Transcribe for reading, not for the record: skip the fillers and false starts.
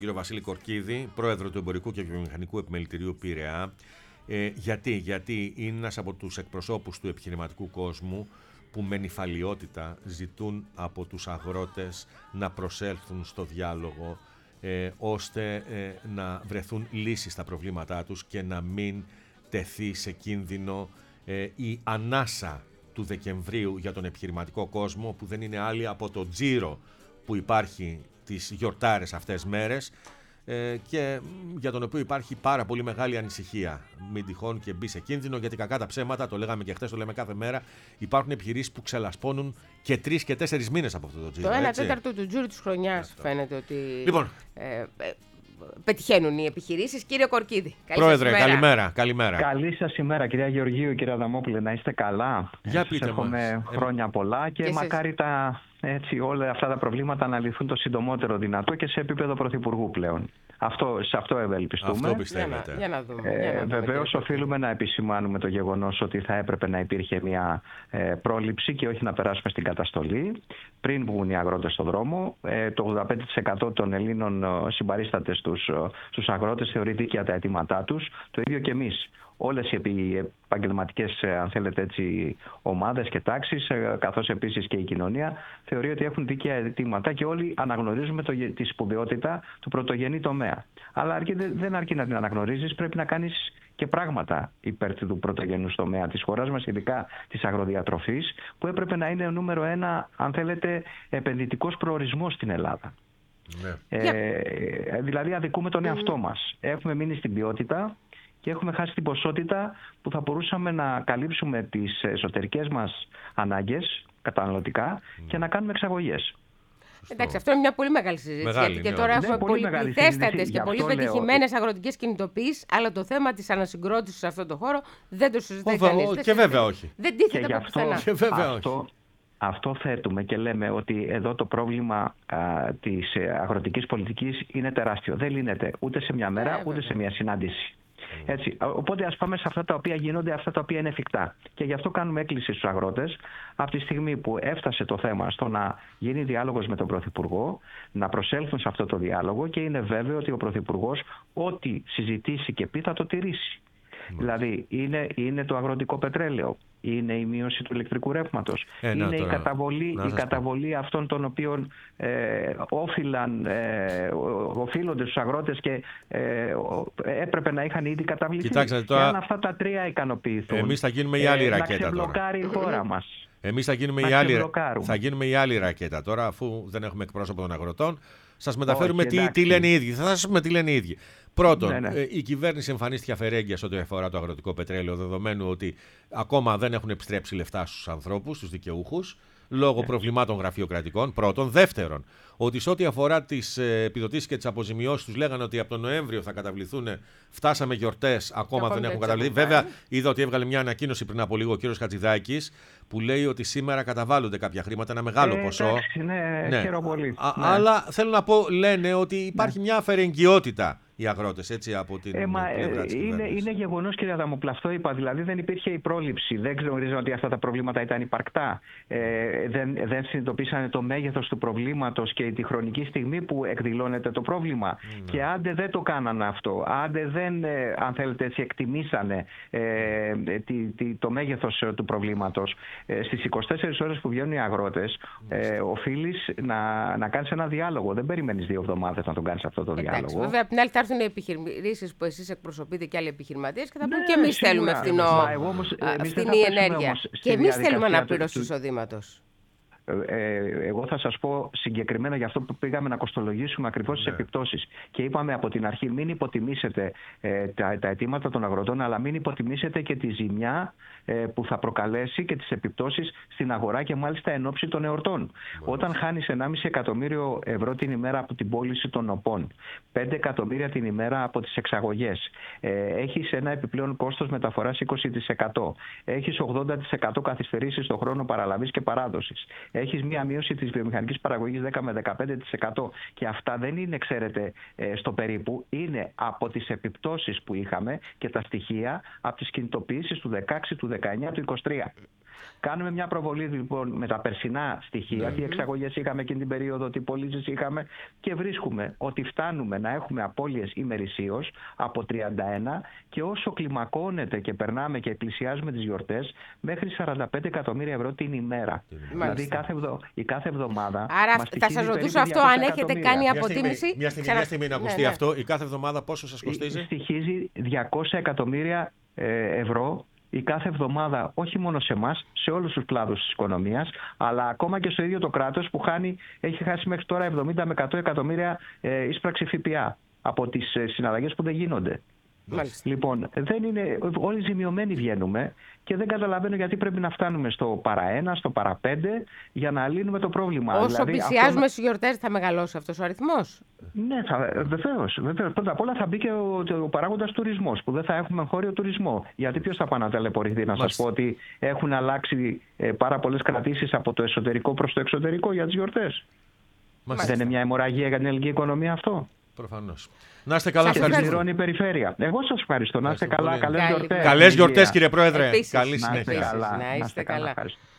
Κύριο Βασίλη Κορκίδη, πρόεδρο του Εμπορικού και Βιομηχανικού Επιμελητηρίου Πειραιά. Γιατί είναι ένας από τους εκπροσώπους του επιχειρηματικού κόσμου που με νηφαλιότητα ζητούν από τους αγρότες να προσέλθουν στο διάλογο ώστε να βρεθούν λύσεις στα προβλήματά τους και να μην τεθεί σε κίνδυνο η ανάσα του Δεκεμβρίου για τον επιχειρηματικό κόσμο, που δεν είναι άλλη από το τζίρο που υπάρχει τις γιορτάρες αυτές μέρες και για τον οποίο υπάρχει πάρα πολύ μεγάλη ανησυχία. Μην τυχόν και μπει σε κίνδυνο, γιατί κακά τα ψέματα, το λέγαμε και χθες, το λέμε κάθε μέρα, υπάρχουν επιχειρήσεις που ξελασπώνουν και 3 και 4 μήνες από αυτό το τζίρο. Το 1/4 του τζίρου της χρονιάς φαίνεται ότι λοιπόν, πετυχαίνουν οι επιχειρήσεις. Κύριε Κορκίδη, Πρόεδρε, καλημέρα. Καλή σας ημέρα, κυρία Γεωργίου, κύριε Αδαμόπουλε, να είστε καλά. Για πείτε μας. Εύχομαι χρόνια πολλά και μακάρι όλα αυτά τα προβλήματα να λυθούν το συντομότερο δυνατό και σε επίπεδο Πρωθυπουργού πλέον. Σε αυτό ευελπιστούμε. Αυτό πιστεύετε. Για να δούμε. Βεβαίως οφείλουμε να επισημάνουμε το γεγονός ότι θα έπρεπε να υπήρχε μια πρόληψη και όχι να περάσουμε στην καταστολή πριν βγουν οι αγρότες στον δρόμο. Το 85% των Ελλήνων συμπαρίσταται στους αγρότες, θεωρεί δίκαια τα αιτήματά τους. Το ίδιο και εμείς. Όλες οι επαγγελματικές, αν θέλετε έτσι, ομάδες και τάξεις, καθώς επίσης και η κοινωνία, θεωρεί ότι έχουν δίκαια αιτήματα και όλοι αναγνωρίζουμε τη σπουδαιότητα του πρωτογενή τομέα. Αλλά δεν αρκεί να την αναγνωρίζεις, πρέπει να κάνεις και πράγματα υπέρ του πρωτογενούς τομέα της χώρας μας, ειδικά της αγροδιατροφής, που έπρεπε να είναι ο νούμερο 1, αν θέλετε, επενδυτικός προορισμός στην Ελλάδα. Δηλαδή αδικούμε τον εαυτό μας. Έχουμε μείνει στην ποιότητα και έχουμε χάσει την ποσότητα που θα μπορούσαμε να καλύψουμε τις εσωτερικές μας ανάγκες καταναλωτικά και να κάνουμε εξαγωγές. Εντάξει, αυτό είναι μια πολύ μεγάλη συζήτηση. Γιατί και τώρα έχουμε πολυπληθέστατες και πολύ πετυχημένες αγροτικές κινητοποιήσεις, αλλά το θέμα της ανασυγκρότησης σε αυτό το χώρο δεν το συζητάει κανείς. Και βέβαια όχι. Δεν τίθεται από πουθενά. Αυτό θέτουμε και λέμε ότι εδώ το πρόβλημα της αγροτικής πολιτικής είναι τεράστιο. Δεν λύνεται ούτε σε μια μέρα ούτε σε μια συνάντηση. Έτσι. Οπότε ας πάμε σε αυτά τα οποία γίνονται, αυτά τα οποία είναι εφικτά. Και γι' αυτό κάνουμε έκκληση στους αγρότες, από τη στιγμή που έφτασε το θέμα στο να γίνει διάλογος με τον Πρωθυπουργό, να προσέλθουν σε αυτό το διάλογο και είναι βέβαιο ότι ο Πρωθυπουργός ό,τι συζητήσει και πει θα το τηρήσει. Δηλαδή είναι το αγροτικό πετρέλαιο, είναι η μείωση του ηλεκτρικού ρεύματος, είναι η καταβολή αυτών των οποίων οφείλονται στους αγρότες και έπρεπε να είχαν ήδη καταβληθεί. Κοιτάξτε, τώρα, αν αυτά τα τρία ικανοποιηθούν, εμείς θα γίνουμε η άλλη ρακέτα να ξεμπλοκάρει η χώρα μας. Εμείς θα γίνουμε η άλλη ρακέτα τώρα, αφού δεν έχουμε εκπρόσωπο των αγροτών. Σας μεταφέρουμε τι λένε οι ίδιοι. Θα σας πούμε τι λένε οι ίδιοι. Πρώτον, η κυβέρνηση εμφανίστηκε αφαιρέγγια ό,τι αφορά το αγροτικό πετρέλαιο, δεδομένου ότι ακόμα δεν έχουν επιστρέψει λεφτά στους ανθρώπους, στους δικαιούχους, λόγω προβλημάτων γραφειοκρατικών. Πρώτον. Δεύτερον, ότι σε ό,τι αφορά τις επιδοτήσεις και τις αποζημιώσεις, τους λέγανε ότι από τον Νοέμβριο θα καταβληθούν. Φτάσαμε γιορτές, ακόμα δεν έχουν καταβληθεί. Βέβαια, είδα ότι έβγαλε μια ανακοίνωση πριν από λίγο ο κύριος Χατζηδάκης, που λέει ότι σήμερα καταβάλλονται κάποια χρήματα, ένα μεγάλο ποσό. Χαίρομαι πολύ. Αλλά θέλω να πω, λένε ότι υπάρχει μια αφαιρεγγιότητα οι αγρότες, έτσι, από την πλευρά της κυβέρνησης. Είναι γεγονός, κύριε Αδαμόπουλε, αυτό είπα. Δηλαδή δεν υπήρχε η πρόληψη. Δεν γνωρίζαν ότι αυτά τα προβλήματα ήταν υπαρκτά. Δεν συνειδητοποίησαν το μέγεθος του προβλήματος και τη χρονική στιγμή που εκδηλώνεται το πρόβλημα. Και άντε δεν το κάνανε αυτό, άντε δεν, αν θέλετε έτσι, εκτιμήσανε το μέγεθος του προβλήματος. Στις 24 ώρες που βγαίνουν οι αγρότες, οφείλεις να κάνεις ένα διάλογο. Δεν περιμένεις 2 εβδομάδες να τον κάνεις αυτό το διάλογο. Βέβαια, απ' την άλλη θα έρθουν οι επιχειρήσεις που εσείς εκπροσωπείτε και άλλοι επιχειρηματίες και θα πούν και εμείς θέλουμε φθηνή ενέργεια. Και εμείς θέλουμε αναπλήρωση εισοδήματος. Εγώ θα σας πω συγκεκριμένα για αυτό που πήγαμε να κοστολογήσουμε ακριβώς τις επιπτώσεις. Και είπαμε από την αρχή, μην υποτιμήσετε τα αιτήματα των αγροτών, αλλά μην υποτιμήσετε και τη ζημιά που θα προκαλέσει και τις επιπτώσεις στην αγορά και μάλιστα εν ώψη των εορτών. Όταν χάνεις 1,5 εκατομμύριο ευρώ την ημέρα από την πώληση των οπών, 5 εκατομμύρια την ημέρα από τις εξαγωγές, έχεις ένα επιπλέον κόστος μεταφοράς 20%, έχεις 80% καθυστερήσεις στον χρόνο παραλαβής και παράδοσης, έχεις μία μείωση της βιομηχανικής παραγωγής 10 με 15%. Και αυτά δεν είναι, ξέρετε, στο περίπου, είναι από τις επιπτώσεις που είχαμε και τα στοιχεία από τις κινητοποιήσεις του 16, του 19, του 23. Κάνουμε μια προβολή λοιπόν με τα περσινά στοιχεία, τι εξαγωγές είχαμε εκείνη την περίοδο, τι πωλήσεις είχαμε, και βρίσκουμε ότι φτάνουμε να έχουμε απώλειες ημερησίως από 31 και όσο κλιμακώνεται και περνάμε και πλησιάζουμε τις γιορτές μέχρι 45 εκατομμύρια ευρώ την ημέρα. Δηλαδή η κάθε εβδομάδα. Άρα θα σας ρωτήσω αυτό, αν έχετε κάνει αποτίμηση. Μια στιγμή να ακουστεί αυτό. Η κάθε εβδομάδα πόσο σας κοστίζει? Στοιχίζει 200 εκατομμύρια ευρώ η κάθε εβδομάδα, όχι μόνο σε εμάς, σε όλους τους κλάδους της οικονομίας, αλλά ακόμα και στο ίδιο το κράτος που έχει χάσει μέχρι τώρα 70 με 100 εκατομμύρια εισπράξη ΦΠΑ από τις συναλλαγές που δεν γίνονται. Μάλιστα. Λοιπόν, όλοι ζημιωμένοι βγαίνουμε και δεν καταλαβαίνω γιατί πρέπει να φτάνουμε στο παρά 1, στο παρά 5 για να λύνουμε το πρόβλημα. Όσο πλησιάζουμε στις γιορτές θα μεγαλώσει αυτός ο αριθμός. Ναι, βεβαίως. Πρώτα απ' όλα θα μπει και ο παράγοντας τουρισμός, που δεν θα έχουμε εγχώριο τουρισμό. Γιατί ποιος θα πάει να ταλαιπωρηθεί? Να σας πω ότι έχουν αλλάξει πάρα πολλές κρατήσεις από το εσωτερικό προς το εξωτερικό για τις γιορτές. Δεν είναι μια αιμορραγία για την ελληνική οικονομία αυτό? Προφανώς. Να είστε καλά, ευχαριστώ. Η περιφέρεια. Εγώ σας ευχαριστώ. Να είστε καλά. Καλές γιορτές. Καλές γιορτές, κύριε Πρόεδρε. Επίσης, καλή συνέχεια. Να είστε καλά.